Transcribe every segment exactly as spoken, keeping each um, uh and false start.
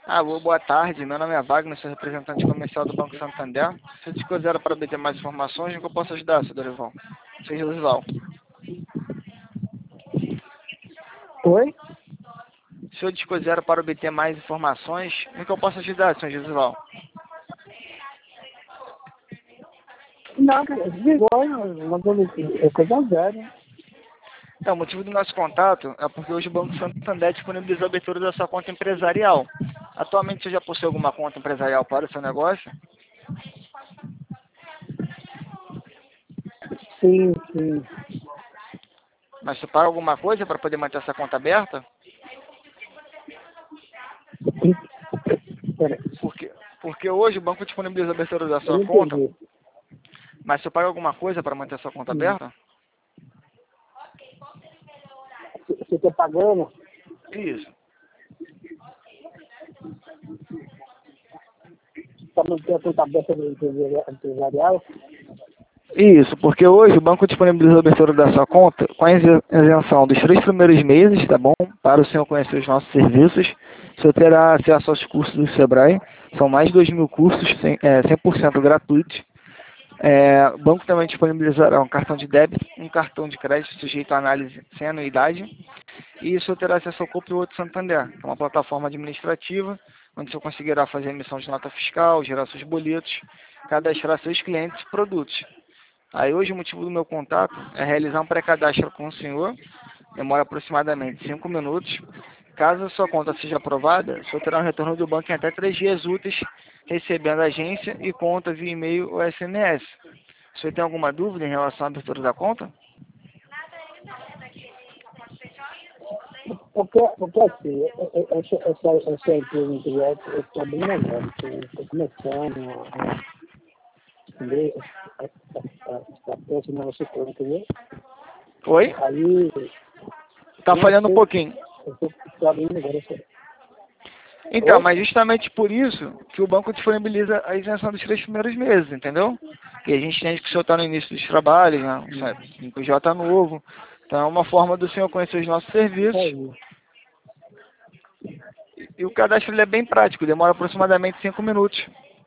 Alô, boa tarde. Meu nome é Wagner, sou representante comercial do Banco Santander. Se eu te quiser para obter mais informações, em que eu posso ajudar, seu Dorival? Seu Josival. Oi? Se eu te quiser para obter mais informações, em que eu posso ajudar, seu Josival? Não, cara, desligou, mandou é coisa zero. Então, o motivo do nosso contato é porque hoje o Banco Santander disponibiliza a abertura da sua conta empresarial. Atualmente você já possui alguma conta empresarial para o seu negócio? Sim, sim. Mas você paga alguma coisa para poder manter essa conta aberta? Pera, Porque, porque hoje o banco disponibiliza a abertura da eu sua não conta, entendi. mas você paga alguma coisa para manter a sua conta Hum. aberta? Você está pagando? Isso. Para manter a conta aberta do empresarial? Isso, porque hoje o banco disponibiliza a abertura da sua conta com a isen- isenção dos três primeiros meses, tá bom? Para o senhor conhecer os nossos serviços. O senhor terá acesso aos cursos do Sebrae. São mais de dois mil cursos, cem, é, cem por cento gratuitos. É, o banco também disponibilizará um cartão de débito, um cartão de crédito sujeito à análise sem anuidade. E o senhor terá acesso ao Copilot Santander, que é uma plataforma administrativa, onde o senhor conseguirá fazer emissão de nota fiscal, gerar seus boletos, cadastrar seus clientes e produtos. Aí hoje o motivo do meu contato é realizar um pré-cadastro com o senhor, demora aproximadamente cinco minutos. Caso a sua conta seja aprovada, o senhor terá um retorno do banco em até três dias úteis, recebendo a agência e conta via e-mail ou S M S. O senhor tem alguma dúvida em relação à abertura da conta? Porque, porque assim, essa, essa, essa empresa empresarial está bem legal. Estou começando a, a entender a peça no nosso corpo, entendeu? Oi? Aí, Tá eu não falhando um sei, pouquinho. eu estou sabendo agora. Oi? Então, mas justamente por isso que o banco disponibiliza a isenção dos três primeiros meses, entendeu? E a gente entende que o senhor está no início dos trabalhos, né? O P J novo. Então é uma forma do senhor conhecer os nossos serviços. Aí. E, e o cadastro ele é bem prático, demora aproximadamente cinco minutos.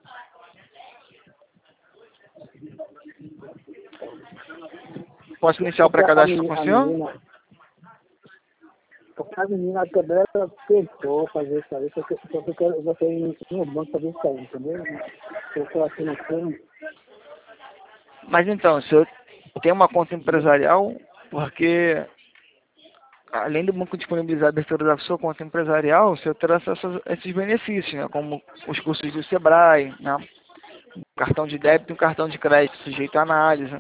Posso iniciar o Porque a pré-cadastro com menina, o a senhor? menina, porque a menina quebrada tentou fazer isso aí, só que, só que eu quero, eu quero ir no banco fazer isso aí, entendeu? Eu estou aqui no fundo. Mas então, o senhor tem uma conta empresarial, porque além do banco disponibilizar a abertura da sua conta empresarial, o senhor terá acesso a esses benefícios, né? Como os cursos do Sebrae, né? Um cartão de débito e um cartão de crédito sujeito à análise.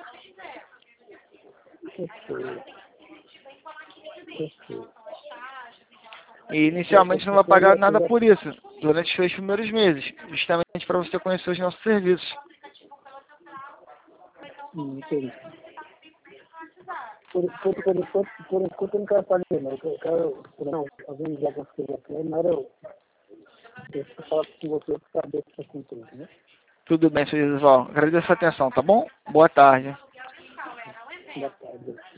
Perfeito, perfeito. E Eu, inicialmente não eu, vai eu, pagar já, eu nada já por isso, durante os três primeiros meses, justamente para você conhecer os nossos serviços. hum, entendi. Por, por, por, enquanto, por enquanto eu não quero fazer, não. Eu quero, não, alguém já conseguiu aqui, mas eu, eu falo com você para saber o que está acontecendo, né? Tudo bem, senhor Josival. Agradeço a atenção, tá bom? Boa tarde. Boa tarde.